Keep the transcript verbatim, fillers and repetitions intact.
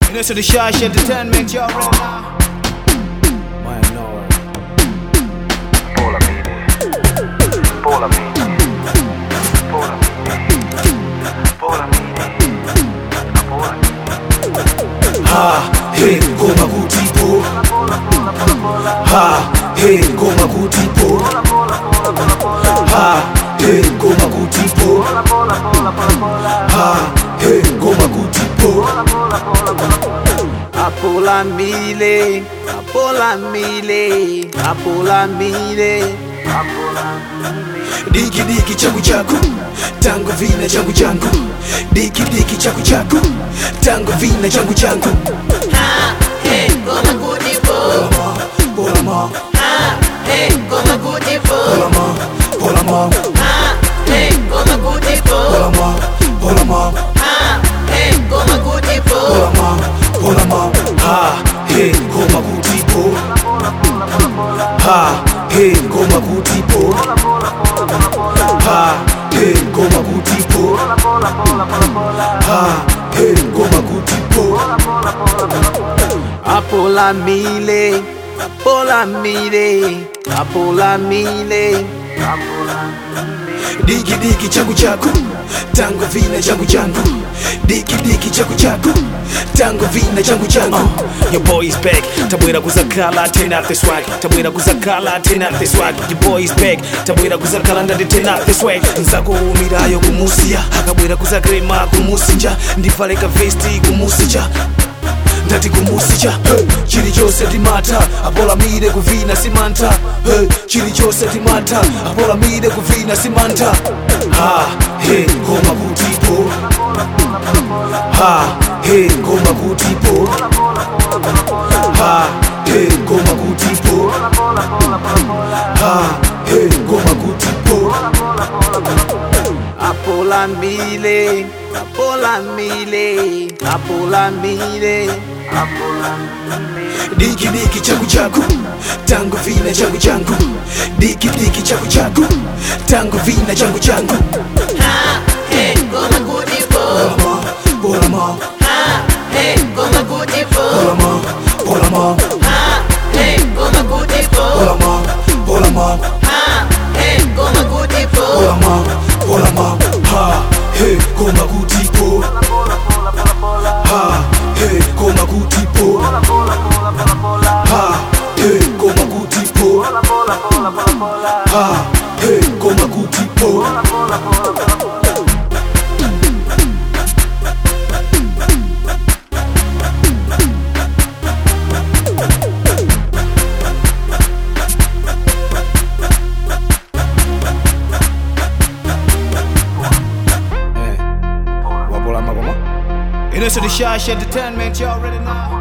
You know, so the Shash Entertainment, you already know. Why no? Pola mini, pola mini, pola mini, pola mini, pola mini. Ha, hey, goma kutipo. Ha, hey, goma kutipo. Ha, hey, goma kutipo. Ha, hey, goma kutipo. Apola mile, apola mile, apola mile. Diki diki changu changu, tango vina changu changu. Diki diki changu changu, tango vina changu changu. Ha, hey, goma kutipo. Pola ma, Ha, hey, goma kutipo. pola ma, pola ma, Ha, hey, goma kutipo. pola ma, pola ma, Ha, hey, goma kutipo. pola ma, pola ma. Ha, hey, goma kutipo. Ha, hey, goma kutipo. Ha, hey, goma kutipo. Ha, hey, goma kutipo. Apola mile, apola mile, apola mile. Diki diki changu changu, tango vina changu changu. Diki diki changu changu, tango vina changu changu. Your boy is back, tabwera kuzakala tena the swag. Tabwera kuzakala tena the swag. Your boy is back, tabwera kuzakala ndade tena the swag. Nzako umirayo kumusia, akabwera kuzakrema kumusinja. Ndivaleka vesti kumusija, ndati kumusija. Hey, chili chose timata, apola mire kuvina simanta. Hey, chili chose timata, apola mire kuvina simanta. Ha, hey, goma kutipo. Ha, hey, goma kutipo. Ha, hey, goma kutipo. Ha, hey, goma kutipo. Apola mile, apola mile, apola mile. Diki diki changu changu, tango vina changu changu. Diki diki changu changu, tango vina changu changu. Ha, hey, goma kutipo. Pola ma, Ha, hey, goma kutipo. pola ma, pola ma, Ha, hey, goma kutipo. pola ma, pola ma, Ha, hey, goma kutipo. pola ma, pola ma. Ha, hey, goma kutipo. Ha, hey, goma kutipo. Ha, hey, goma kutipo. Ha, hey, goma kutipo. You know, so the Shash Entertainment, you already know.